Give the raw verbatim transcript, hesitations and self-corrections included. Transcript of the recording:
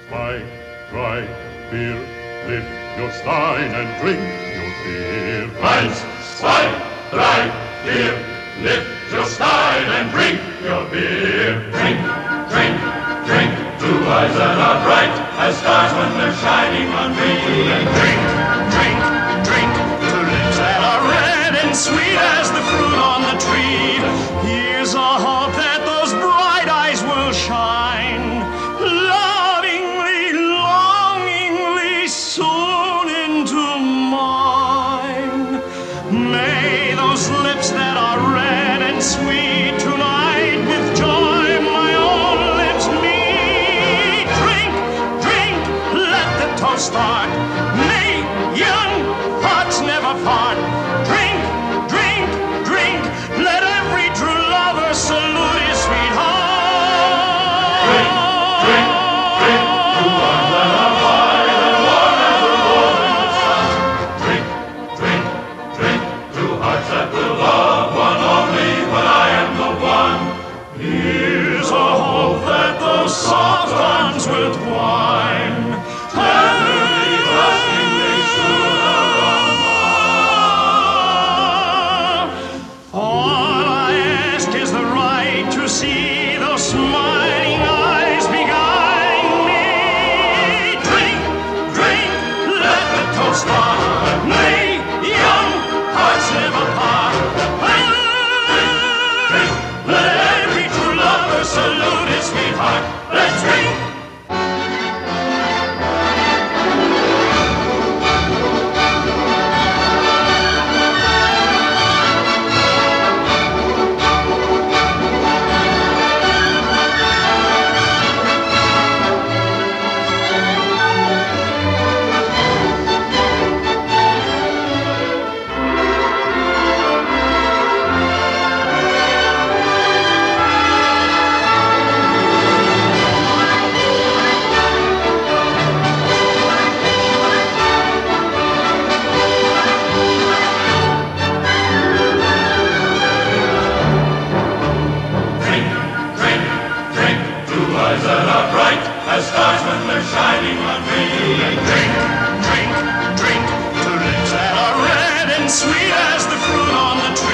zwei, drei, vier, lift your stein and drink your beer. Eins, zwei, drei, vier, lift your stein and drink your beer. Drink, drink, drink, two eyes that are bright as stars when they're shining on me. And drink, drink, drink, two lips that are red and sweet as the fruit on the tree. Here's a hope that those bright eyes will shine, lovingly, longingly, soon into mine. May those lips that are red and sweet tonight with joy my own lips meet. Drink, drink, let the toast start. May young hearts never part. Drink, drink, drink, let every true lover salute his sweetheart. Drink, drink, drink, two arms that are wide and warm as the golden sun. Drink, drink, drink, two hearts that will love one only when I am the one. Here's a hope that those soft arms with wine tenderly clasping me soon around mine. All I ask is the right to see those smiling eyes beguiling me. Drink, drink, let the toast start. May young hearts never part. Drink, drink, let every true lover salute his sweetheart. Let's drink. Drink, drink, drink, two eyes that are bright as stars when they're shining on me. And drink, drink, drink, two lips that are red and sweet as the fruit on the tree.